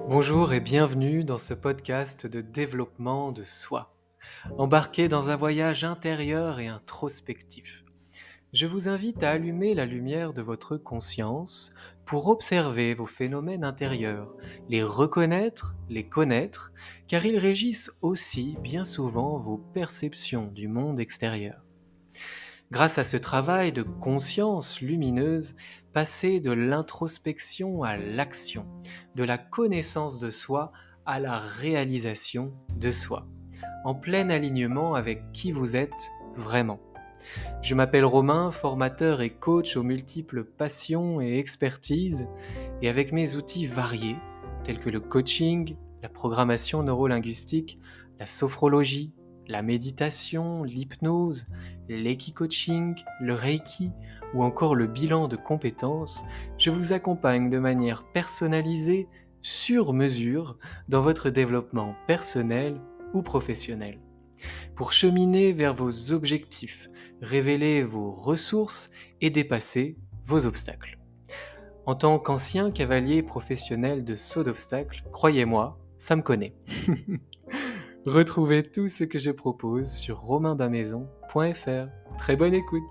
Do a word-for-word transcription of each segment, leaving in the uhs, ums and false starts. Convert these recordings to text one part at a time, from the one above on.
Bonjour et bienvenue dans ce podcast de développement de soi. Embarqué dans un voyage intérieur et introspectif. Je vous invite à allumer la lumière de votre conscience pour observer vos phénomènes intérieurs, les reconnaître, les connaître, car ils régissent aussi bien souvent vos perceptions du monde extérieur. Grâce à ce travail de conscience lumineuse, passer de l'introspection à l'action, de la connaissance de soi à la réalisation de soi, en plein alignement avec qui vous êtes vraiment. Je m'appelle Romain, formateur et coach aux multiples passions et expertises, et avec mes outils variés, tels que le coaching, la programmation neurolinguistique, la sophrologie, la méditation, l'hypnose, l'equi-coaching, le reiki ou encore le bilan de compétences, je vous accompagne de manière personnalisée, sur mesure, dans votre développement personnel ou professionnel. Pour cheminer vers vos objectifs, révéler vos ressources et dépasser vos obstacles. En tant qu'ancien cavalier professionnel de saut d'obstacles, croyez-moi, ça me connaît. Retrouvez tout ce que je propose sur romain bamaison point f r. Très bonne écoute.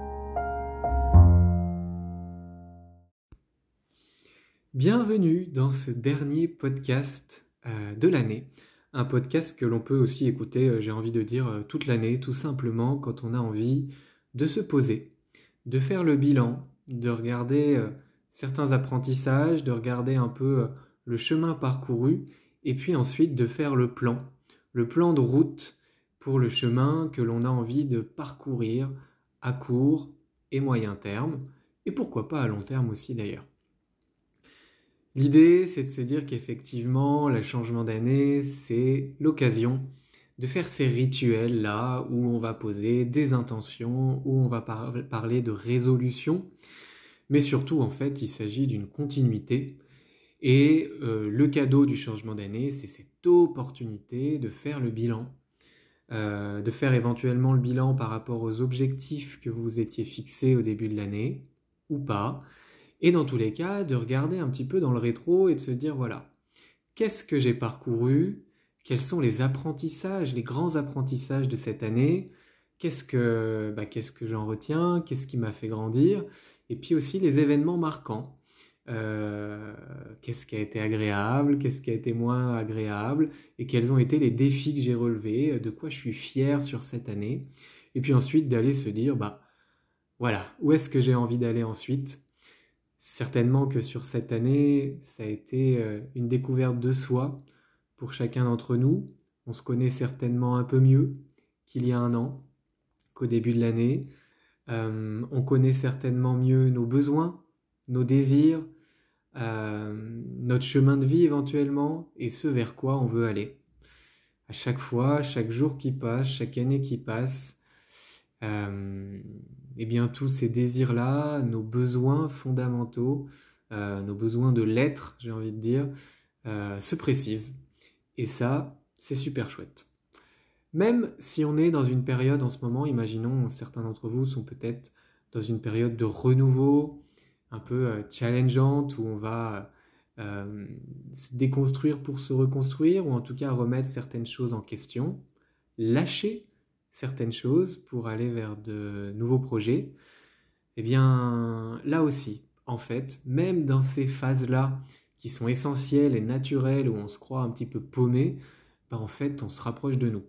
Bienvenue dans ce dernier podcast euh, de l'année. Un podcast que l'on peut aussi écouter, euh, j'ai envie de dire, euh, toute l'année, tout simplement quand on a envie de se poser, de faire le bilan, de regarder euh, certains apprentissages, de regarder un peu euh, le chemin parcouru, et puis ensuite de faire le plan, le plan de route pour le chemin que l'on a envie de parcourir à court et moyen terme, et pourquoi pas à long terme aussi d'ailleurs. L'idée, c'est de se dire qu'effectivement, le changement d'année, c'est l'occasion de faire ces rituels-là où on va poser des intentions, où on va par- parler de résolution, mais surtout, en fait, il s'agit d'une continuité. Et euh, le cadeau du changement d'année, c'est cette opportunité de faire le bilan, euh, de faire éventuellement le bilan par rapport aux objectifs que vous vous étiez fixés au début de l'année, ou pas, et dans tous les cas, de regarder un petit peu dans le rétro et de se dire, voilà, qu'est-ce que j'ai parcouru? Quels sont les apprentissages, les grands apprentissages de cette année? Qu'est-ce que, bah, qu'est-ce que j'en retiens? Qu'est-ce qui m'a fait grandir? Et puis aussi les événements marquants. Euh, qu'est-ce qui a été agréable? Qu'est-ce qui a été moins agréable? Et quels ont été les défis que j'ai relevés? De quoi je suis fier sur cette année? Et puis ensuite d'aller se dire, bah, voilà, où est-ce que j'ai envie d'aller ensuite? Certainement que sur cette année, ça a été euh, une découverte de soi pour chacun d'entre nous. On se connaît certainement un peu mieux qu'il y a un an, qu'au début de l'année. Euh, on connaît certainement mieux nos besoins, nos désirs, euh, notre chemin de vie éventuellement, et ce vers quoi on veut aller. À chaque fois, chaque jour qui passe, chaque année qui passe, euh, et bien tous ces désirs-là, nos besoins fondamentaux, euh, nos besoins de l'être, j'ai envie de dire, euh, se précisent. Et ça, c'est super chouette. Même si on est dans une période en ce moment, imaginons, certains d'entre vous sont peut-être dans une période de renouveau, un peu euh, challengeante, où on va euh, se déconstruire pour se reconstruire, ou en tout cas remettre certaines choses en question, lâcher certaines choses pour aller vers de nouveaux projets, eh bien là aussi, en fait, même dans ces phases-là qui sont essentielles et naturelles, où on se croit un petit peu paumé, ben en fait, on se rapproche de nous.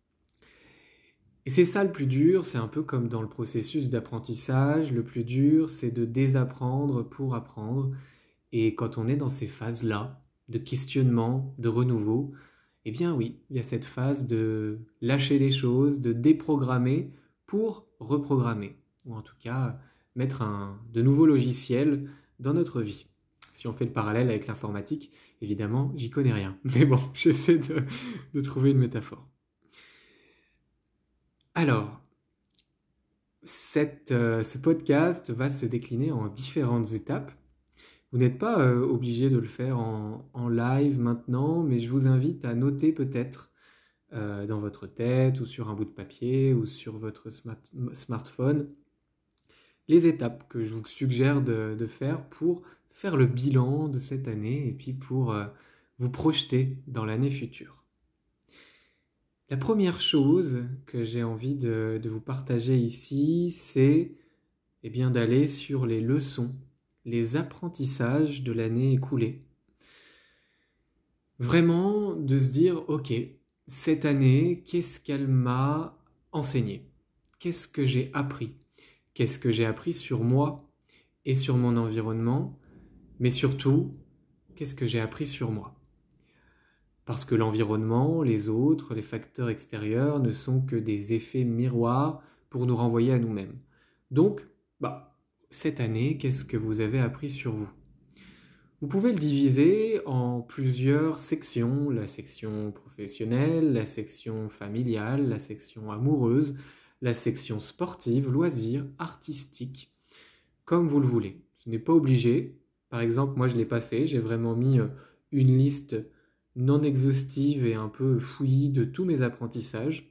Et c'est ça le plus dur, c'est un peu comme dans le processus d'apprentissage, le plus dur, c'est de désapprendre pour apprendre. Et quand on est dans ces phases-là, de questionnement, de renouveau, eh bien oui, il y a cette phase de lâcher les choses, de déprogrammer pour reprogrammer, ou en tout cas mettre un, de nouveaux logiciels dans notre vie. Si on fait le parallèle avec l'informatique, évidemment, j'y connais rien. Mais bon, j'essaie de, de trouver une métaphore. Alors, cette, euh, ce podcast va se décliner en différentes étapes. Vous n'êtes pas euh, obligé de le faire en, en live maintenant, mais je vous invite à noter peut-être euh, dans votre tête ou sur un bout de papier ou sur votre smart- smartphone les étapes que je vous suggère de, de faire pour faire le bilan de cette année et puis pour euh, vous projeter dans l'année future. La première chose que j'ai envie de, de vous partager ici, c'est eh bien, d'aller sur les leçons, les apprentissages de l'année écoulée. Vraiment de se dire, ok, cette année, qu'est-ce qu'elle m'a enseigné? Qu'est-ce que j'ai appris? Qu'est-ce que j'ai appris sur moi et sur mon environnement? Mais surtout, qu'est-ce que j'ai appris sur moi? Parce que l'environnement, les autres, les facteurs extérieurs ne sont que des effets miroirs pour nous renvoyer à nous-mêmes. Donc, bah, cette année, qu'est-ce que vous avez appris sur vous? Vous pouvez le diviser en plusieurs sections, la section professionnelle, la section familiale, la section amoureuse, la section sportive, loisirs, artistique, comme vous le voulez. Ce n'est pas obligé. Par exemple, moi je ne l'ai pas fait, j'ai vraiment mis une liste non exhaustive et un peu fouillis de tous mes apprentissages.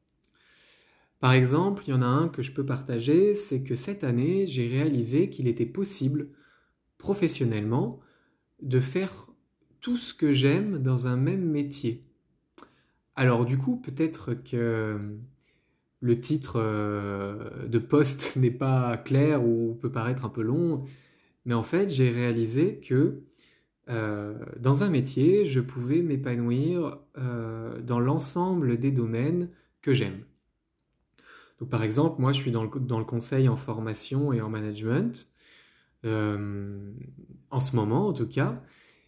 Par exemple, il y en a un que je peux partager, c'est que cette année, j'ai réalisé qu'il était possible, professionnellement, de faire tout ce que j'aime dans un même métier. Alors du coup, peut-être que le titre de poste n'est pas clair ou peut paraître un peu long, mais en fait, j'ai réalisé que Euh, dans un métier, je pouvais m'épanouir euh, dans l'ensemble des domaines que j'aime. Donc, par exemple, moi, je suis dans le, dans le conseil en formation et en management, euh, en ce moment en tout cas,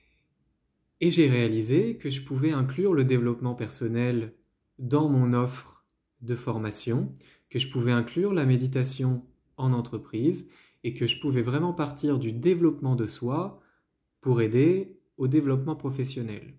et j'ai réalisé que je pouvais inclure le développement personnel dans mon offre de formation, que je pouvais inclure la méditation en entreprise, et que je pouvais vraiment partir du développement de soi pour aider au développement professionnel.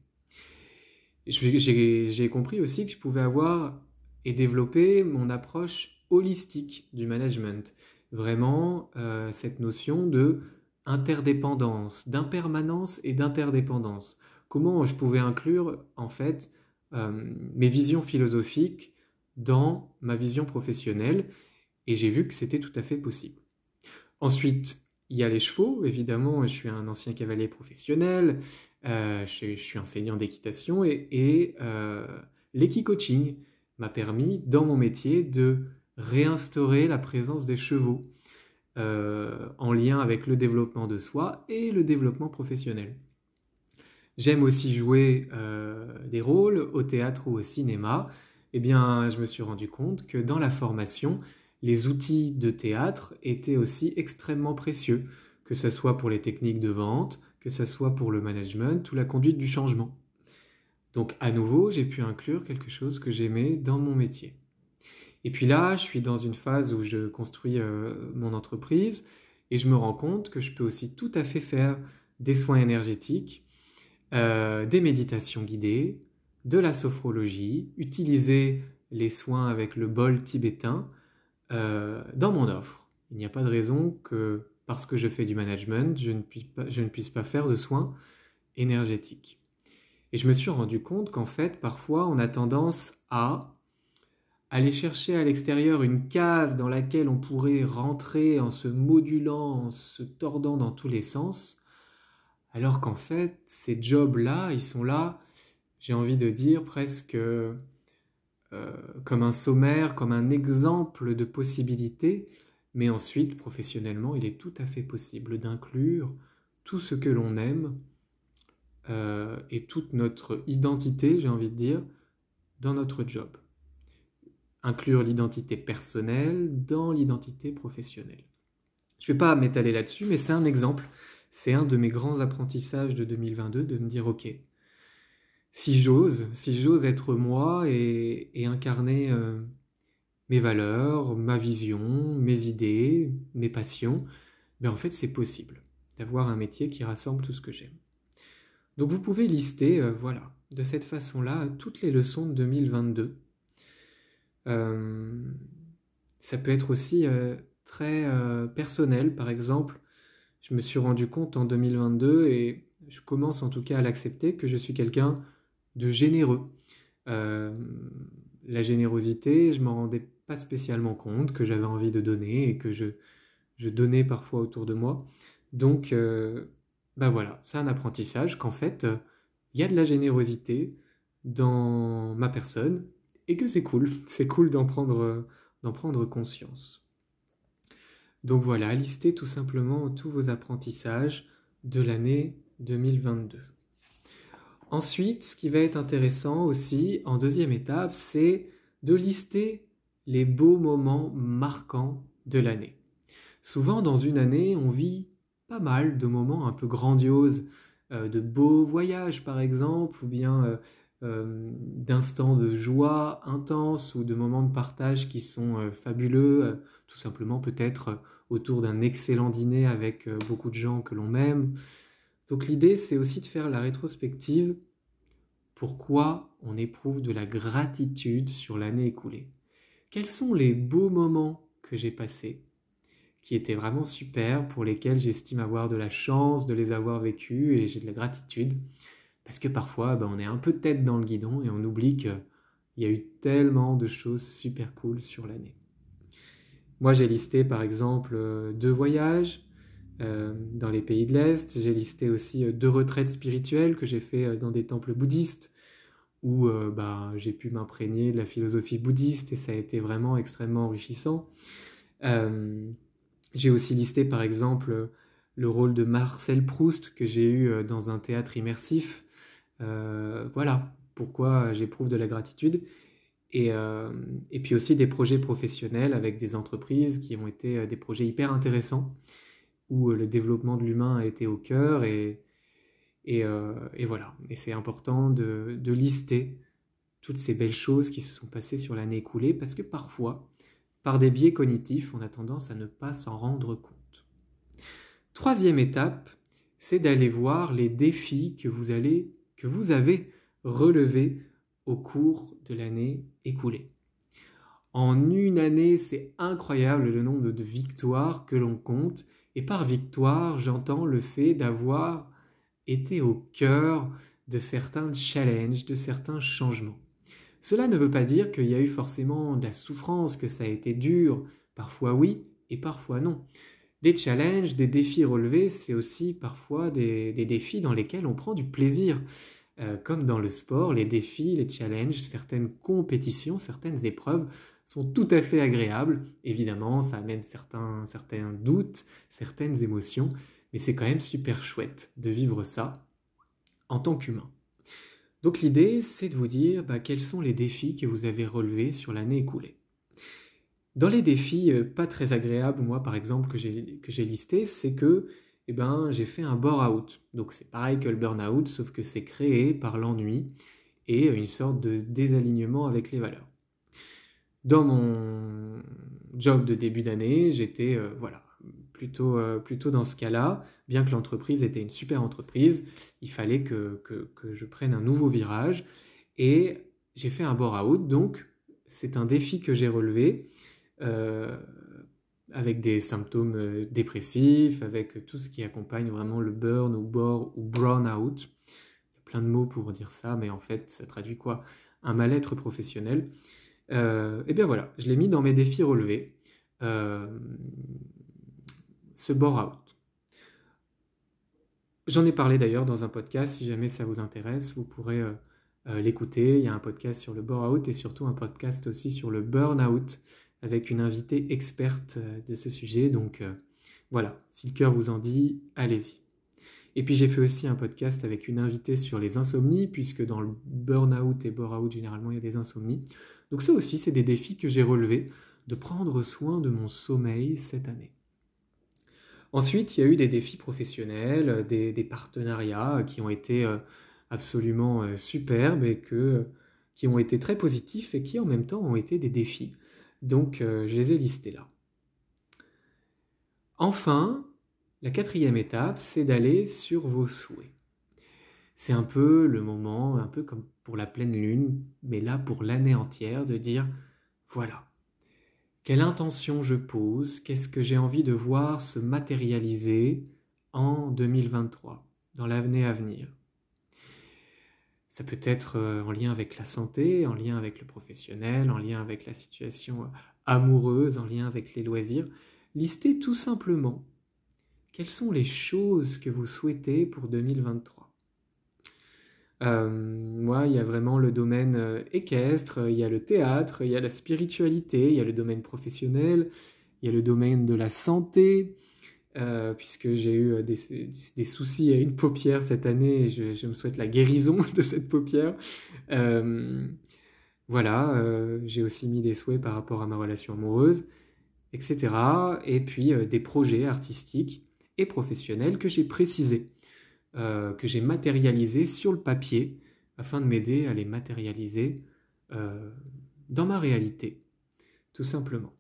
J'ai, j'ai compris aussi que je pouvais avoir et développer mon approche holistique du management. Vraiment, euh, cette notion de interdépendance, d'impermanence et d'interdépendance. Comment je pouvais inclure, en fait, euh, mes visions philosophiques dans ma vision professionnelle, et j'ai vu que c'était tout à fait possible. Ensuite, il y a les chevaux, évidemment, je suis un ancien cavalier professionnel, euh, je, je suis enseignant d'équitation et, et euh, l'équicoaching m'a permis, dans mon métier, de réinstaurer la présence des chevaux euh, en lien avec le développement de soi et le développement professionnel. J'aime aussi jouer euh, des rôles au théâtre ou au cinéma. Eh bien, je me suis rendu compte que dans la formation, les outils de théâtre étaient aussi extrêmement précieux, que ce soit pour les techniques de vente, que ce soit pour le management ou la conduite du changement. Donc, à nouveau, j'ai pu inclure quelque chose que j'aimais dans mon métier. Et puis là, je suis dans une phase où je construis euh, mon entreprise et je me rends compte que je peux aussi tout à fait faire des soins énergétiques, euh, des méditations guidées, de la sophrologie, utiliser les soins avec le bol tibétain euh, dans mon offre. Il n'y a pas de raison que parce que je fais du management, je ne puisse pas, je ne puisse pas faire de soins énergétiques. Et je me suis rendu compte qu'en fait, parfois, on a tendance à aller chercher à l'extérieur une case dans laquelle on pourrait rentrer en se modulant, en se tordant dans tous les sens, alors qu'en fait, ces jobs-là, ils sont là, j'ai envie de dire, presque euh, comme un sommaire, comme un exemple de possibilités, mais ensuite, professionnellement, il est tout à fait possible d'inclure tout ce que l'on aime euh, et toute notre identité, j'ai envie de dire, dans notre job. Inclure l'identité personnelle dans l'identité professionnelle. Je ne vais pas m'étaler là-dessus, mais c'est un exemple. C'est un de mes grands apprentissages de deux mille vingt-deux, de me dire, ok, si j'ose, si j'ose être moi et, et incarner euh, mes valeurs, ma vision, mes idées, mes passions, ben en fait c'est possible d'avoir un métier qui rassemble tout ce que j'aime. Donc vous pouvez lister, euh, voilà, de cette façon-là, toutes les leçons de deux mille vingt-deux. Euh, ça peut être aussi euh, très euh, personnel, par exemple. Je me suis rendu compte en deux mille vingt-deux, et je commence en tout cas à l'accepter, que je suis quelqu'un de généreux. Euh, la générosité, je m'en rendais pas spécialement compte, que j'avais envie de donner et que je, je donnais parfois autour de moi. Donc, euh, bah voilà, c'est un apprentissage qu'en fait, il y a de la générosité dans ma personne et que c'est cool, c'est cool d'en prendre, d'en prendre conscience. Donc voilà, listez tout simplement tous vos apprentissages de l'année deux mille vingt-deux. Ensuite, ce qui va être intéressant aussi, en deuxième étape, c'est de lister les beaux moments marquants de l'année. Souvent, dans une année, on vit pas mal de moments un peu grandioses, euh, de beaux voyages par exemple, ou bien euh, euh, d'instants de joie intense, ou de moments de partage qui sont euh, fabuleux, euh, tout simplement peut-être euh, autour d'un excellent dîner avec euh, beaucoup de gens que l'on aime. Donc l'idée, c'est aussi de faire la rétrospective. Pourquoi on éprouve de la gratitude sur l'année écoulée? Quels sont les beaux moments que j'ai passés, qui étaient vraiment super, pour lesquels j'estime avoir de la chance de les avoir vécus et j'ai de la gratitude? Parce que parfois, ben, on est un peu tête dans le guidon et on oublie qu'il y a eu tellement de choses super cool sur l'année. Moi, j'ai listé par exemple euh, deux voyages euh, dans les pays de l'Est. J'ai listé aussi euh, deux retraites spirituelles que j'ai fait euh, dans des temples bouddhistes où euh, bah, j'ai pu m'imprégner de la philosophie bouddhiste et ça a été vraiment extrêmement enrichissant. Euh, j'ai aussi listé par exemple le rôle de Marcel Proust que j'ai eu euh, dans un théâtre immersif. Euh, voilà pourquoi j'éprouve de la gratitude. Et, euh, et puis aussi des projets professionnels avec des entreprises qui ont été euh, des projets hyper intéressants où euh, le développement de l'humain a été au cœur et, et, euh, et voilà. Et c'est important de, de lister toutes ces belles choses qui se sont passées sur l'année écoulée parce que parfois, par des biais cognitifs, on a tendance à ne pas s'en rendre compte. Troisième étape, c'est d'aller voir les défis que vous, allez, que vous avez relevés au cours de l'année écoulée. En une année, c'est incroyable le nombre de victoires que l'on compte. Et par victoire, j'entends le fait d'avoir été au cœur de certains challenges, de certains changements. Cela ne veut pas dire qu'il y a eu forcément de la souffrance, que ça a été dur. Parfois oui, et parfois non. Des challenges, des défis relevés, c'est aussi parfois des, des défis dans lesquels on prend du plaisir. Euh, comme dans le sport, les défis, les challenges, certaines compétitions, certaines épreuves sont tout à fait agréables. Évidemment, ça amène certains, certains doutes, certaines émotions, mais c'est quand même super chouette de vivre ça en tant qu'humain. Donc l'idée, c'est de vous dire bah, quels sont les défis que vous avez relevés sur l'année écoulée. Dans les défis euh, pas très agréables, moi par exemple, que j'ai, que j'ai listé, c'est que eh ben, j'ai fait un bore-out. Donc c'est pareil que le burn-out, sauf que c'est créé par l'ennui et une sorte de désalignement avec les valeurs. Dans mon job de début d'année, j'étais euh, voilà, plutôt, euh, plutôt dans ce cas-là. Bien que l'entreprise était une super entreprise, il fallait que, que, que je prenne un nouveau virage et j'ai fait un bore-out. Donc c'est un défi que j'ai relevé. Euh, avec des symptômes euh, dépressifs, avec tout ce qui accompagne vraiment le burn ou bore ou brown out. Il y a plein de mots pour dire ça, mais en fait, ça traduit quoi? Un mal-être professionnel. Euh, et bien voilà, je l'ai mis dans mes défis relevés. Euh, ce bore out. J'en ai parlé d'ailleurs dans un podcast, si jamais ça vous intéresse, vous pourrez euh, euh, l'écouter. Il y a un podcast sur le bore out et surtout un podcast aussi sur le burn out, avec une invitée experte de ce sujet. Donc euh, voilà, si le cœur vous en dit, allez-y. Et puis j'ai fait aussi un podcast avec une invitée sur les insomnies, puisque dans le burn-out et bore-out, généralement, il y a des insomnies. Donc ça aussi, c'est des défis que j'ai relevés, de prendre soin de mon sommeil cette année. Ensuite, il y a eu des défis professionnels, des, des partenariats qui ont été euh, absolument euh, superbes et que, qui ont été très positifs et qui en même temps ont été des défis. Donc, euh, je les ai listés là. Enfin, la quatrième étape, c'est d'aller sur vos souhaits. C'est un peu le moment, un peu comme pour la pleine lune, mais là pour l'année entière, de dire, voilà, quelle intention je pose, qu'est-ce que j'ai envie de voir se matérialiser en deux mille vingt-trois, dans l'année à venir. Ça peut être en lien avec la santé, en lien avec le professionnel, en lien avec la situation amoureuse, en lien avec les loisirs. Listez tout simplement quelles sont les choses que vous souhaitez pour deux mille vingt-trois. Euh, moi, il y a vraiment le domaine euh, équestre, il y a le théâtre, il y a la spiritualité, il y a le domaine professionnel, il y a le domaine de la santé, euh, puisque j'ai eu euh, des, des soucis à une paupière cette année et je, je me souhaite la guérison de cette paupière. Euh, voilà, euh, j'ai aussi mis des souhaits par rapport à ma relation amoureuse, et cetera. Et puis euh, des projets artistiques et professionnels que j'ai précisés, euh, que j'ai matérialisés sur le papier afin de m'aider à les matérialiser euh, dans ma réalité, tout simplement.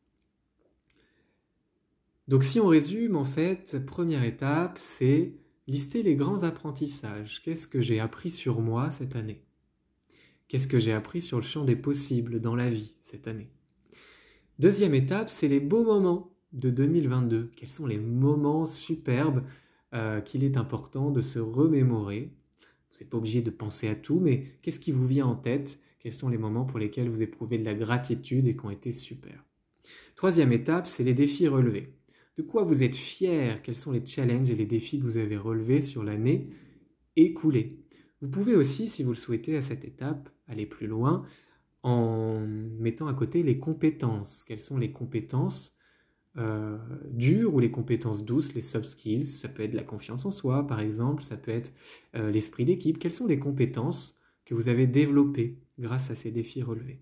Donc si on résume, en fait, première étape, c'est lister les grands apprentissages. Qu'est-ce que j'ai appris sur moi cette année? Qu'est-ce que j'ai appris sur le champ des possibles dans la vie cette année? Deuxième étape, c'est les beaux moments de deux mille vingt-deux. Quels sont les moments superbes euh, qu'il est important de se remémorer? Vous n'êtes pas obligé de penser à tout, mais qu'est-ce qui vous vient en tête? Quels sont les moments pour lesquels vous éprouvez de la gratitude et qui ont été super? Troisième étape, c'est les défis relevés. De quoi vous êtes fier? Quels sont les challenges et les défis que vous avez relevés sur l'année écoulée? Vous pouvez aussi, si vous le souhaitez à cette étape, aller plus loin en mettant à côté les compétences. Quelles sont les compétences euh, dures ou les compétences douces, les soft skills? Ça peut être la confiance en soi, par exemple, ça peut être euh, l'esprit d'équipe. Quelles sont les compétences que vous avez développées grâce à ces défis relevés?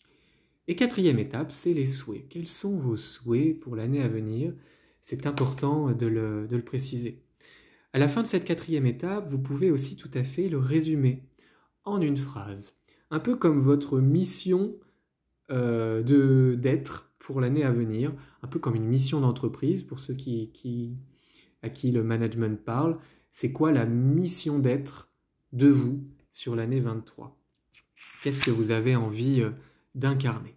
Et quatrième étape, c'est les souhaits. Quels sont vos souhaits pour l'année à venir? C'est important de le, de le préciser. À la fin de cette quatrième étape, vous pouvez aussi tout à fait le résumer en une phrase. Un peu comme votre mission euh, de, d'être pour l'année à venir, un peu comme une mission d'entreprise pour ceux qui, qui, à qui le management parle. C'est quoi la mission d'être de vous sur l'année vingt-trois? Qu'est-ce que vous avez envie euh, d'incarner?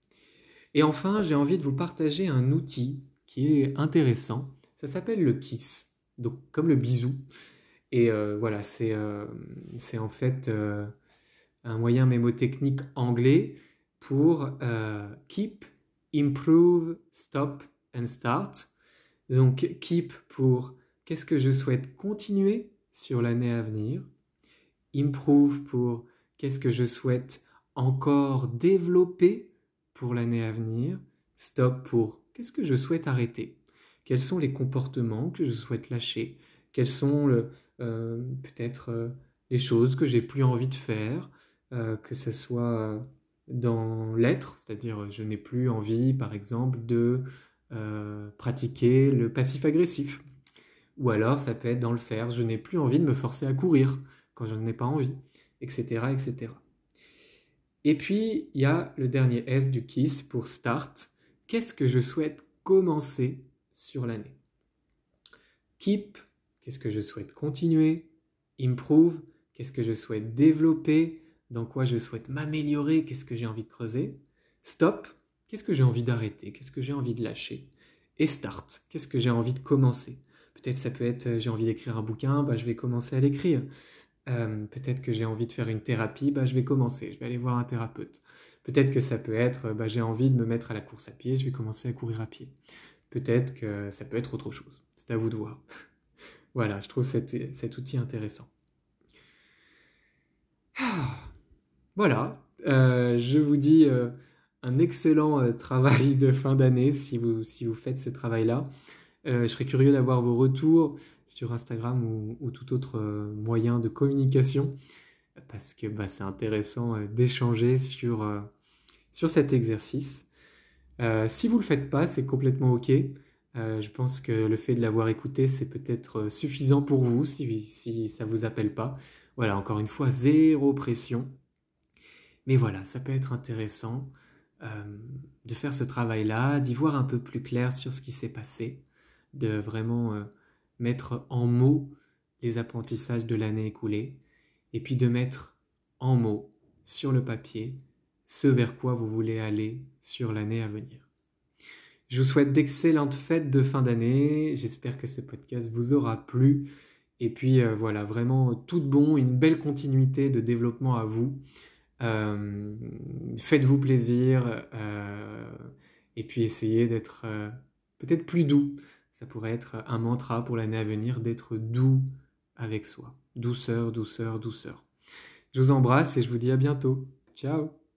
Et enfin, j'ai envie de vous partager un outil qui est intéressant. Ça s'appelle le KISS, donc comme le bisou. Et euh, voilà, c'est euh, c'est en fait euh, un moyen mémotechnique anglais pour euh, keep, improve, stop and start. Donc keep pour qu'est-ce que je souhaite continuer sur l'année à venir. Improve pour qu'est-ce que je souhaite encore développer pour l'année à venir. Stop pour qu'est-ce que je souhaite arrêter. Quels sont les comportements que je souhaite lâcher? Quelles sont le, euh, peut-être euh, les choses que j'ai plus envie de faire, euh, que ce soit dans l'être, c'est-à-dire je n'ai plus envie, par exemple, de euh, pratiquer le passif agressif. Ou alors ça peut être dans le faire, je n'ai plus envie de me forcer à courir quand je n'en ai pas envie, et cetera, et cetera. Et puis, il y a le dernier S du KISS pour Start. Qu'est-ce que je souhaite commencer sur l'année? Keep, qu'est-ce que je souhaite continuer? Improve, qu'est-ce que je souhaite développer? Dans quoi je souhaite m'améliorer? Qu'est-ce que j'ai envie de creuser? Stop, qu'est-ce que j'ai envie d'arrêter? Qu'est-ce que j'ai envie de lâcher? Et Start, qu'est-ce que j'ai envie de commencer? Peut-être ça peut être j'ai envie d'écrire un bouquin, bah, je vais commencer à l'écrire. Euh, peut-être que j'ai envie de faire une thérapie, bah, je vais commencer, je vais aller voir un thérapeute. Peut-être que ça peut être bah, j'ai envie de me mettre à la course à pied, je vais commencer à courir à pied. Peut-être que ça peut être autre chose. C'est à vous de voir. Voilà, je trouve cet, cet outil intéressant. Ah, voilà, euh, je vous dis euh, un excellent euh, travail de fin d'année si vous, si vous faites ce travail-là. Euh, je serais curieux d'avoir vos retours sur Instagram ou, ou tout autre euh, moyen de communication parce que bah, c'est intéressant euh, d'échanger sur, euh, sur cet exercice. Euh, si vous ne le faites pas, c'est complètement OK. Euh, je pense que le fait de l'avoir écouté, c'est peut-être euh, suffisant pour vous si, si ça ne vous appelle pas. Voilà, encore une fois, zéro pression. Mais voilà, ça peut être intéressant euh, de faire ce travail-là, d'y voir un peu plus clair sur ce qui s'est passé, de vraiment euh, mettre en mots les apprentissages de l'année écoulée, et puis de mettre en mots sur le papier ce vers quoi vous voulez aller sur l'année à venir. Je vous souhaite d'excellentes fêtes de fin d'année, j'espère que ce podcast vous aura plu, et puis euh, voilà, vraiment tout de bon, une belle continuité de développement à vous. Euh, faites-vous plaisir euh, et puis essayez d'être euh, peut-être plus doux. Ça pourrait être un mantra pour l'année à venir, d'être doux avec soi. Douceur, douceur, douceur. Je vous embrasse et je vous dis à bientôt. Ciao!